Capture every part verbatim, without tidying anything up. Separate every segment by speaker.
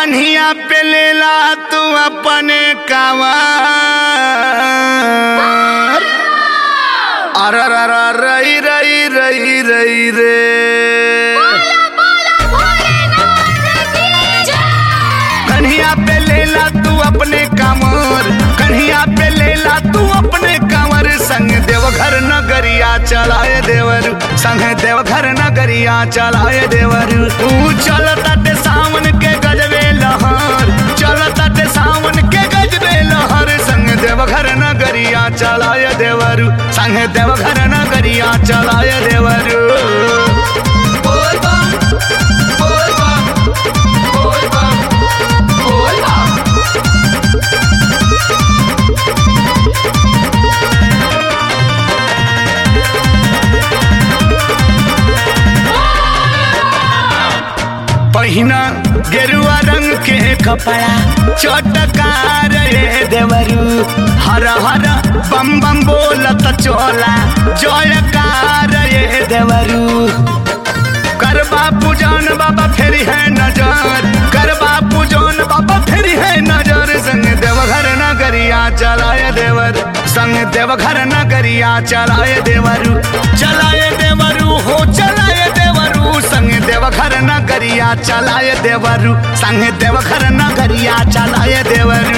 Speaker 1: कन्हिया पे लेला तू अपने कांवर अरे रई रई रई रई रे कन्हिया पे लेला तू अपने कांवर कन्हिया पे लेला तू अपने कांवर संग देवघर नगरिया चलाए देवर संग देवघर नगरिया चलाए देवर तू चलता ते सावन के गजबे लहर चलता ते सावन के गजबे लहर संग देवघर नगरिया चलाए देवर संग देवघर नगरिया चलाए देवर पहिना गेरुआ रंग के कपड़ा चटकार रे देवरू हर हर बम बम बोलत चोला जयकार रे देवरू करबा पूजन बाबा फेरी है नजर करबा पूजन बाबा फेरी है नजर संग देवघर नगरिया चलाए देवर संग देवघर नगरिया चलाए देवरू चलाए देवरू हो चलाए देवरू संग देवघर नगरिया चलाए देवरू संग देवघर नगरिया चलाए देवरू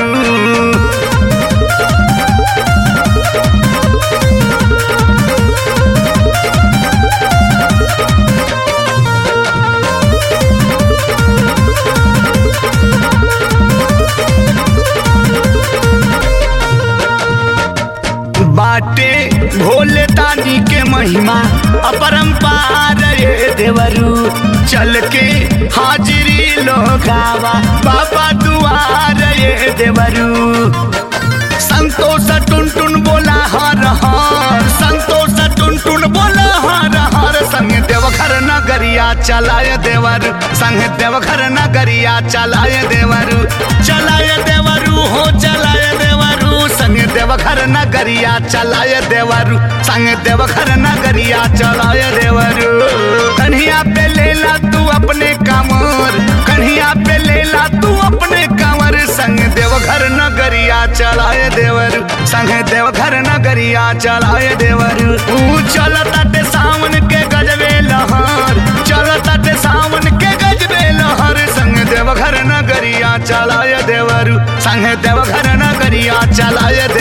Speaker 1: बाटे भोले दानी के महिमा अपरंपार ये देवरू चल के हाजिरी लोगावा बाबा दुआर ये देवरू संतोष टुन टुन बोला हर हर संतोष टुन टुन बोला हर हर संग देवघर नगरिया चलाए देवरू संग देवघर नगरिया चलाए देवरू चलाए देवरू हो चलाए देवरू संग देवघर नगरिया चलाए देवरू संग देवघर नगरिया चलाए देवरू कन्हिया पे लेला तू अपने कांवर कन्हिया पे लेला तू अपने कांवर संग देवघर नगरिया चलाए देवरू संग देवघर नगरिया चलाए देवरू तू चलता ते सावन के गजबे लहर चलता ते सावन के गजबे लहर संग देवघर नगरिया चलाए देवरू संग देवघर नगरिया चलाए